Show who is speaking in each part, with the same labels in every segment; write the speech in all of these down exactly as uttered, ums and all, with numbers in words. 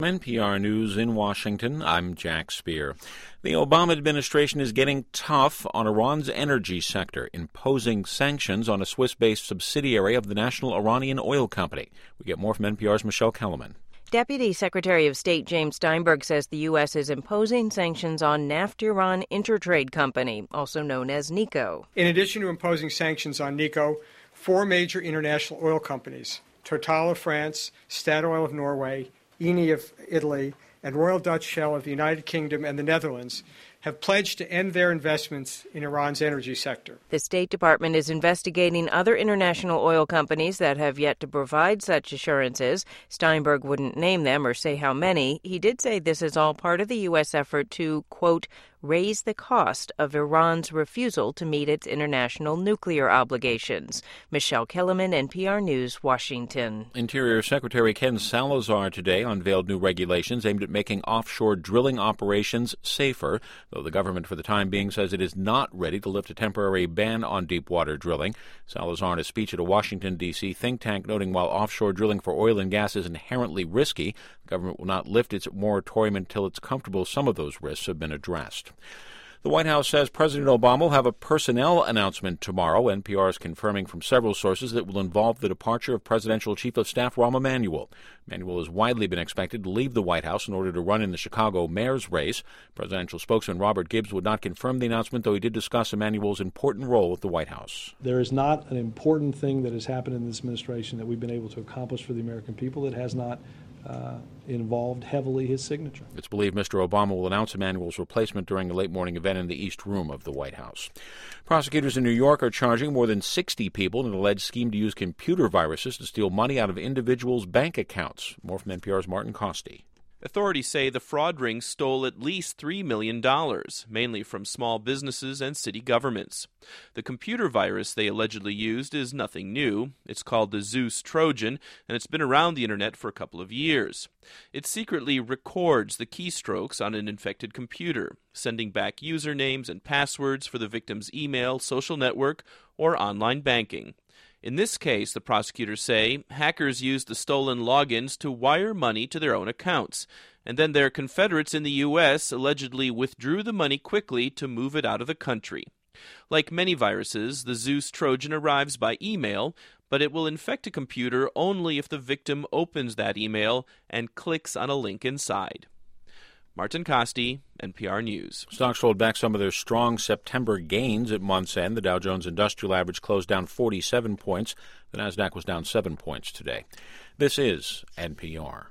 Speaker 1: N P R News in Washington, I'm Jack Speer. The Obama administration is getting tough on Iran's energy sector, imposing sanctions on a Swiss-based subsidiary of the National Iranian Oil Company. We get more from N P R's Michelle Kellerman.
Speaker 2: Deputy Secretary of State James Steinberg says the U S is imposing sanctions on Naftiran Intertrade Company, also known as NICO.
Speaker 3: In addition to imposing sanctions on NICO, four major international oil companies, Total of France, Statoil of Norway, Eni of Italy, and Royal Dutch Shell of the United Kingdom and the Netherlands have pledged to end their investments in Iran's energy sector.
Speaker 2: The State Department is investigating other international oil companies that have yet to provide such assurances. Steinberg wouldn't name them or say how many. He did say this is all part of the U S effort to, quote, raise the cost of Iran's refusal to meet its international nuclear obligations. Michelle Kellerman, N P R News, Washington.
Speaker 1: Interior Secretary Ken Salazar today unveiled new regulations aimed at making offshore drilling operations safer, though the government for the time being says it is not ready to lift a temporary ban on deepwater drilling. Salazar in a speech at a Washington, D C think tank noting while offshore drilling for oil and gas is inherently risky, the government will not lift its moratorium until it's comfortable some of those risks have been addressed. The White House says President Obama will have a personnel announcement tomorrow. N P R is confirming from several sources that it will involve the departure of Presidential Chief of Staff Rahm Emanuel. Emanuel has widely been expected to leave the White House in order to run in the Chicago mayor's race. Presidential spokesman Robert Gibbs would not confirm the announcement, though he did discuss Emanuel's important role with the White House.
Speaker 4: There is not an important thing that has happened in this administration that we've been able to accomplish for the American people that has not Uh, involved heavily his signature.
Speaker 1: It's believed Mister Obama will announce Emanuel's replacement during a late morning event in the East Room of the White House. Prosecutors in New York are charging more than sixty people in an alleged scheme to use computer viruses to steal money out of individuals' bank accounts. More from N P R's Martin Costi.
Speaker 5: Authorities say the fraud ring stole at least three million dollars, mainly from small businesses and city governments. The computer virus they allegedly used is nothing new. It's called the Zeus Trojan, and it's been around the internet for a couple of years. It secretly records the keystrokes on an infected computer, sending back usernames and passwords for the victim's email, social network, or online banking. In this case, the prosecutors say, hackers used the stolen logins to wire money to their own accounts, and then their confederates in the U S allegedly withdrew the money quickly to move it out of the country. Like many viruses, the Zeus Trojan arrives by email, but it will infect a computer only if the victim opens that email and clicks on a link inside. Martin Costi, N P R News.
Speaker 1: Stocks rolled back some of their strong September gains at month's end. The Dow Jones Industrial Average closed down forty-seven points. The Nasdaq was down seven points today. This is N P R.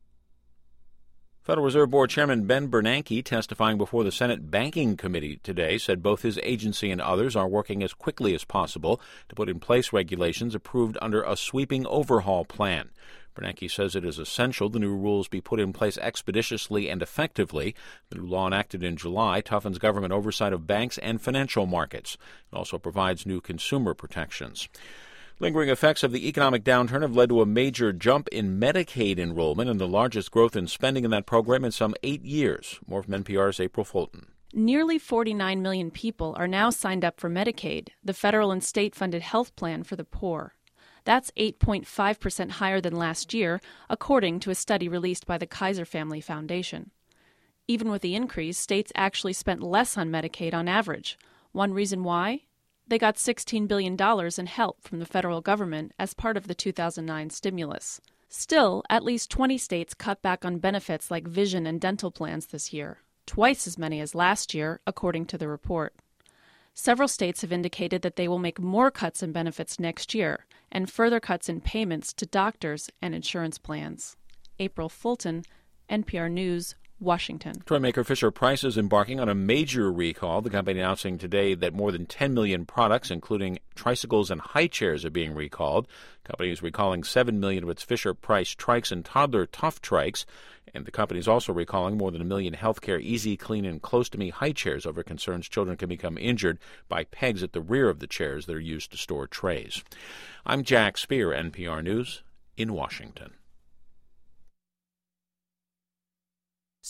Speaker 1: Federal Reserve Board Chairman Ben Bernanke, testifying before the Senate Banking Committee today, said both his agency and others are working as quickly as possible to put in place regulations approved under a sweeping overhaul plan. Bernanke says it is essential the new rules be put in place expeditiously and effectively. The new law enacted in July toughens government oversight of banks and financial markets. It also provides new consumer protections. Lingering effects of the economic downturn have led to a major jump in Medicaid enrollment and the largest growth in spending in that program in some eight years. More from N P R's April Fulton.
Speaker 6: Nearly forty-nine million people are now signed up for Medicaid, the federal and state-funded health plan for the poor. That's eight point five percent higher than last year, according to a study released by the Kaiser Family Foundation. Even with the increase, states actually spent less on Medicaid on average. One reason why? They got sixteen billion dollars in help from the federal government as part of the two thousand nine stimulus. Still, at least twenty states cut back on benefits like vision and dental plans this year, twice as many as last year, according to the report. Several states have indicated that they will make more cuts in benefits next year and further cuts in payments to doctors and insurance plans. April Fulton, N P R News, Washington.
Speaker 1: Toy maker Fisher-Price is embarking on a major recall. The company announcing today that more than ten million products, including tricycles and high chairs, are being recalled. The company is recalling seven million of its Fisher-Price trikes and toddler tough trikes. And the company is also recalling more than a million healthcare Easy, Clean, and Close to Me high chairs over concerns children can become injured by pegs at the rear of the chairs that are used to store trays. I'm Jack Speer, N P R News, in Washington.